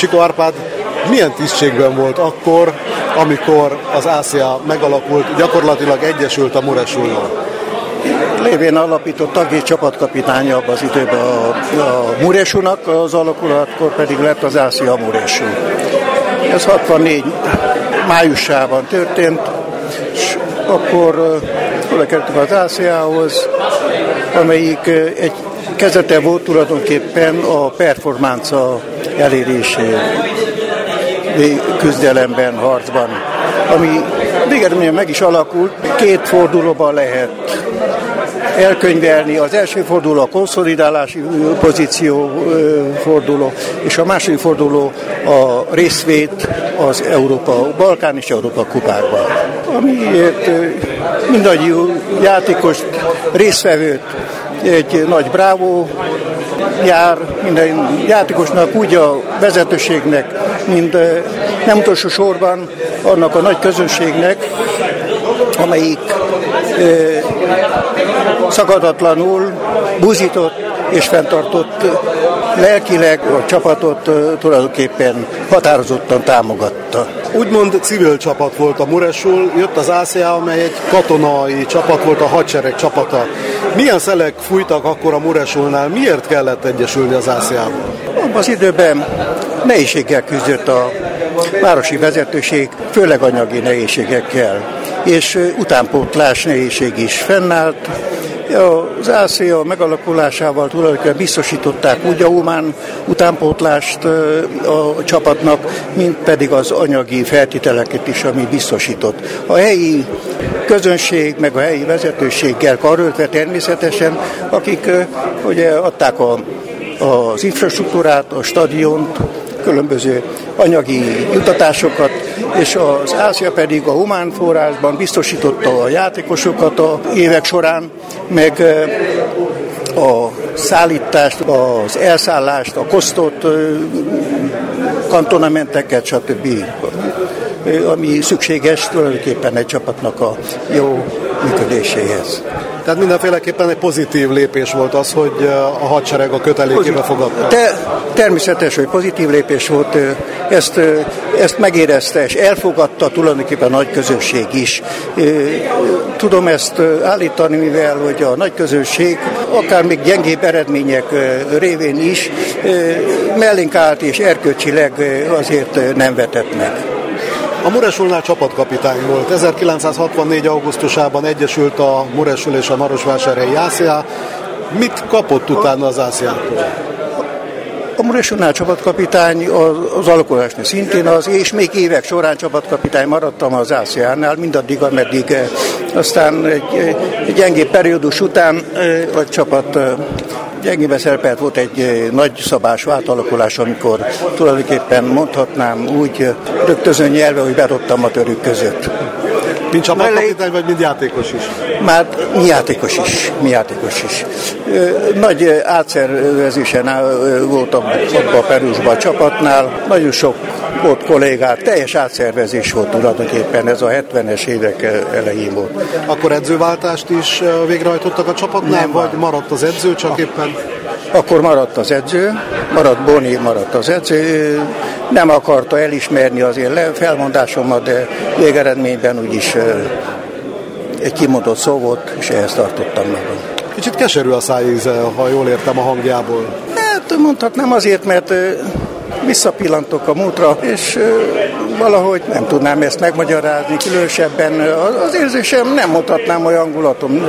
Csikó Árpád milyen tisztségben volt akkor, amikor az ASZIA megalakult, gyakorlatilag egyesült a Muresunnal? Lévén alapított tagja csapatkapitánya abban az időben a Muresunak, az alakulatkor pedig lett az ASZIA Muresu. Ez 64 májusában történt, és akkor odakerültünk az ASZIA-hoz, amelyik egy kezdete volt tulajdonképpen a performance elérésé küzdelemben, harcban, ami végeredményben meg is alakult. 2 fordulóban lehet elkönyvelni. Az első forduló a konszolidálási pozíció forduló, és a második forduló a részvét az Balkán és Európa kupákban. Amiért mindannyi játékos résztvevőt egy nagy brávó jár minden játékosnak, úgy a vezetőségnek, mint nem utolsó sorban annak a nagy közönségnek, amelyik szakadatlanul buzított és fenntartott lelkileg a csapatot tulajdonképpen határozottan támogatta. Úgymond civil csapat volt a Muresul, jött az ASZIA, amely egy katonai csapat volt, a hadsereg csapata. Milyen szelek fújtak akkor a Muresulnál? Miért kellett egyesülni az ASZIA-val? Abban az időben nehézséggel küzdött a városi vezetőség, főleg anyagi nehézségekkel, és utánpótlás nehézség is fennállt. Az ASZIA megalakulásával tulajdonképpen biztosították úgy a humán utánpótlást a csapatnak, mint pedig az anyagi feltételeket is, ami biztosított. A helyi közönség, meg a helyi vezetőséggel karöltve természetesen, akik ugye adták az infrastruktúrát, a stadiont, különböző anyagi juttatásokat, és az ASZIA pedig a humán forrásban biztosította a játékosokat a évek során, meg a szállítást, az elszállást, a kosztot, kantonamenteket, stb. Ami szükséges tulajdonképpen egy csapatnak a jó működéséhez. Tehát mindenféleképpen egy pozitív lépés volt az, hogy a hadsereg a kötelékébe fogadta. Természetes, hogy pozitív lépés volt, ezt megérezte és elfogadta tulajdonképpen a nagy közönség is. Tudom ezt állítani, mivel hogy a nagy közönség akár még gyengébb eredmények révén is mellénk állt és erkölcsileg azért nem vetett meg. A Muresulnál csapatkapitány volt. 1964. augusztusában egyesült a Muresul és a Marosvásárhelyi ASZIA. Mit kapott utána az ASZIA-tól? A Muresulnál csapatkapitány az alakulásnál szintén az, és még évek során csapatkapitány maradtam az ASZIA-nál, mindaddig, ameddig aztán egy gyengébb periódus után a csapat gyengébe szerepelt, volt egy nagy szabású átalakulás, amikor tulajdonképpen mondhatnám úgy rögtözön nyelve, hogy bedobtam a törők között. Mint csapatkapitány, vagy mint játékos is? Már mi játékos is. Nagy átszervezésen voltam abban a periódusban a csapatnál, nagyon sok volt kollégák, teljes átszervezés volt tulajdonképpen, ez a 70-es évek elején volt. Akkor edzőváltást is végrehajtottak a csapatnál, nem, vagy maradt az edző csak éppen? Akkor maradt az edző, Boni maradt az edző, nem akarta elismerni az én felmondásomat, de végeredményben úgyis egy kimondott szó volt, és ehhez tartottam magam. Kicsit keserű a szájíze, ha jól értem a hangjából. Hát mondhatnám azért, mert visszapillantok a múltra, és valahogy nem tudnám ezt megmagyarázni, különösebben az érzésem nem mondhatnám, hogy hangulatom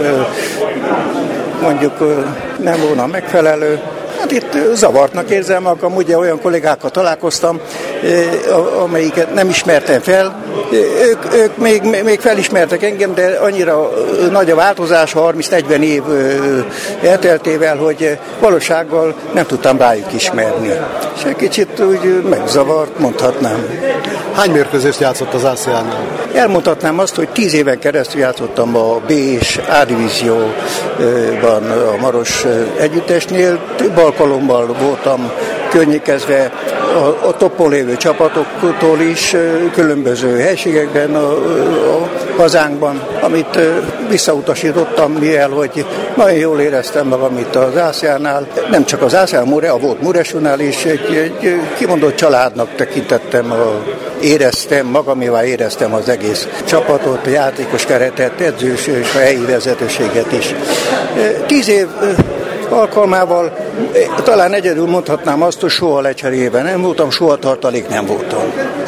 mondjuk nem volna megfelelő. Hát itt zavartnak érzem magam, ugye olyan kollégákkal találkoztam, amelyiket nem ismertem fel. Ők még felismertek engem, de annyira nagy a változás, 30-40 év elteltével, hogy valósággal nem tudtam rájuk ismerni. És egy kicsit úgy megzavart, mondhatnám. Hány mérkőzést játszott az ASZIA-nál? Elmondhatnám azt, hogy 10 éven keresztül játszottam a B és A divízióban a Maros együttesnél. Több alkalommal voltam környékezve a toppon lévő csapatoktól is, különböző helységekben a hazánkban, amit visszautasítottam, mivel hogy nagyon jól éreztem magam itt az Ászjánál. Nem csak az Ászján, volt Muresunál is, egy kimondott családnak tekintettem, éreztem, magamévá éreztem az egész csapatot, a játékos keretet, edzős és a helyi vezetőséget is. 10 év alkalmával talán egyedül mondhatnám azt, hogy soha lecserélve nem voltam, soha tartalék nem voltam.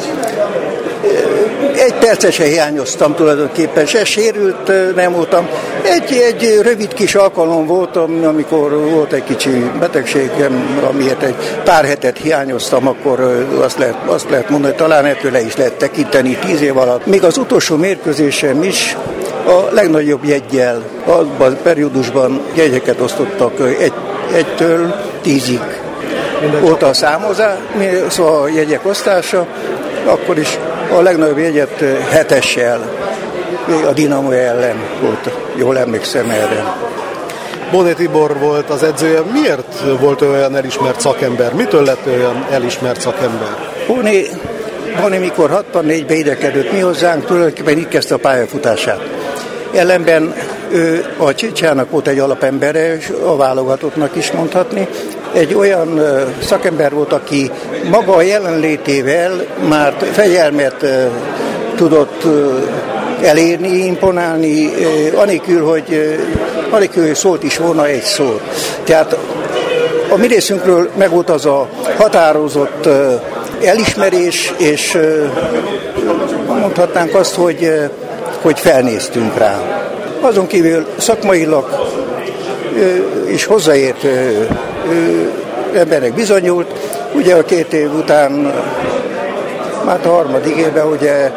Egy percet se hiányoztam tulajdonképpen, se sérült nem voltam. Egy rövid kis alkalom voltam, amikor volt egy kicsi betegségem, amiért egy pár hetet hiányoztam, akkor azt lehet mondani, hogy talán ettől le is lehet tekinteni 10 év alatt. Még az utolsó mérkőzésem is a legnagyobb jeggyel, abban a periódusban jegyeket osztottak 1-től 10-ig. Volt a számozás, szóval a jegyek osztása, akkor is a legnagyobb jegyet 7-essel, a Dinamo ellen volt, jól emlékszem erre. Boné Tibor volt az edzője. Miért volt olyan elismert szakember? Mitől lett olyan elismert szakember? Boné mikor 64-ben ide került mi hozzánk, tulajdonképpen itt kezdte a pályafutását. Ellenben ő a Csicsának volt egy alapembere, és a válogatottnak is mondhatni. Egy olyan szakember volt, aki maga a jelenlétével már fegyelmet tudott elérni, imponálni, anélkül, hogy szólt is volna egy szót. Tehát a mi részünkről megvolt az a határozott elismerés, és mondhatnánk azt, hogy felnéztünk rá. Azon kívül szakmailag is hozzáért embernek bizonyult. Ugye a 2 év után, már a 3. évben ugye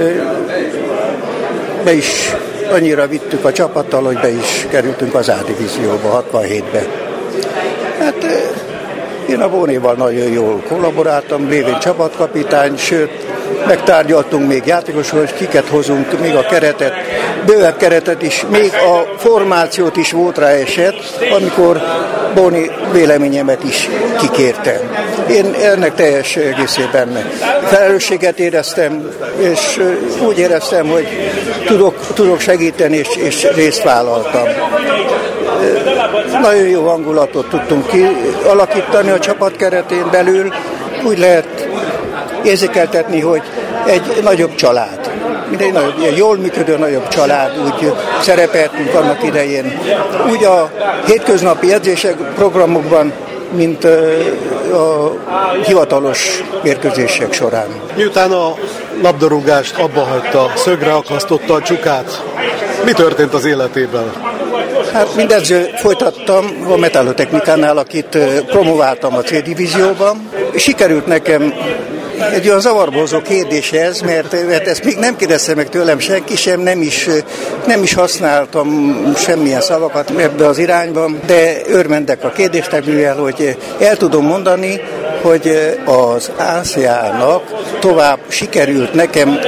be is annyira vittük a csapattal, hogy be is kerültünk az A-divízióba 67-ben. Hát én a Bonéval nagyon jól kollaboráltam, lévén csapatkapitány, sőt, megtárgyaltunk még játékosról, hogy kiket hozunk, még a keretet, bővebb keretet is, még a formációt is volt rá esett, amikor Boné véleményemet is kikérte. Én ennek teljes egészében felelősséget éreztem, és úgy éreztem, hogy tudok segíteni, és részt vállaltam. Nagyon jó hangulatot tudtunk kialakítani a csapat keretén belül, úgy lehet érzékeltetni, hogy egy nagyobb család. Egy jól működő nagyobb család, úgy szerepeltünk annak idején. Úgy a hétköznapi edzések programokban, mint a hivatalos mérkőzések során. Miután a labdarúgást abba hagyta, szögre akasztotta a csukát, mi történt az életében? Hát mindezzel folytattam a metallotechnikánál, akit promováltam a C-divízióban. Sikerült nekem egy olyan zavarbozó kérdés ez, mert ezt még nem kérdezte meg tőlem senki sem, nem is használtam semmilyen szavakat ebbe az irányban, de örvendek a kérdésnek, mivel hogy el tudom mondani, hogy az Ászjának tovább sikerült nekem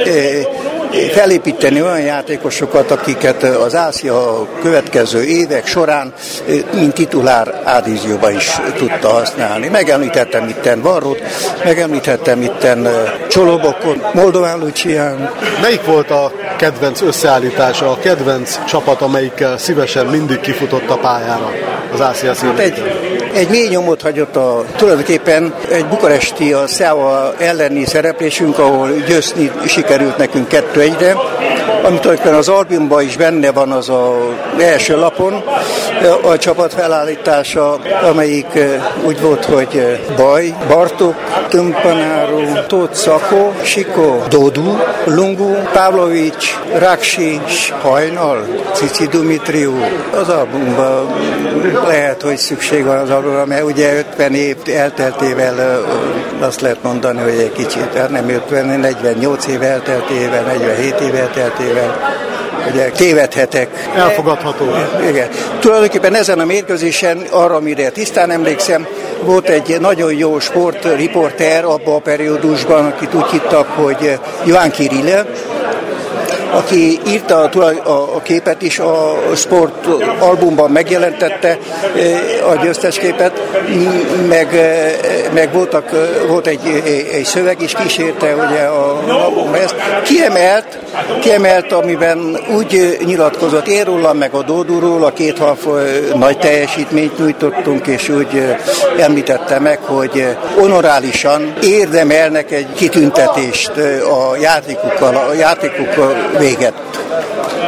felépíteni olyan játékosokat, akiket az Ászja következő évek során mint titulár A-divízióba is tudta használni. Megemlítettem itten Varrót, megemlítettem itten Csolobokot, Moldován Lucián. Melyik volt a kedvenc összeállítása, a kedvenc csapat, amelyikkel szívesen mindig kifutott a pályára az Ászja színében? Egy mély nyomot hagyott tulajdonképpen egy bukaresti a Steaua elleni szereplésünk, ahol győzni sikerült nekünk 2-1-re, amit tulajdonképpen az albumban is benne van az első lapon, a csapat felállítása, amelyik úgy volt, hogy Baj, Bartók, Tümpanáru, Tóth Szakó, Sikó, Dodu, Lungu, Pavlovics, Raksi, Hajnal, Cici Dumitriu. Az albumban lehet, hogy szükség van az albumra, mert ugye 50 év elteltével azt lehet mondani, hogy egy kicsit, hát nem 50, 48 év elteltével, 47 év elteltével, ugye tévedhetek. Elfogadható. Igen. Tulajdonképpen ezen a mérkőzésen, arra, amire tisztán emlékszem, volt egy nagyon jó sportriporter abban a periódusban, akit úgy hittak, hogy Iván Kirille, aki írta a képet is, a sport albumban megjelentette. a győztesképet, meg volt egy szöveg is kísérte ugye a labom ezt. Kiemelt, amiben úgy nyilatkozott én rólam, meg a Dódúról, a két half nagy teljesítményt nyújtottunk, és úgy említette meg, hogy honorálisan érdemelnek egy kitüntetést a játékukkal véget.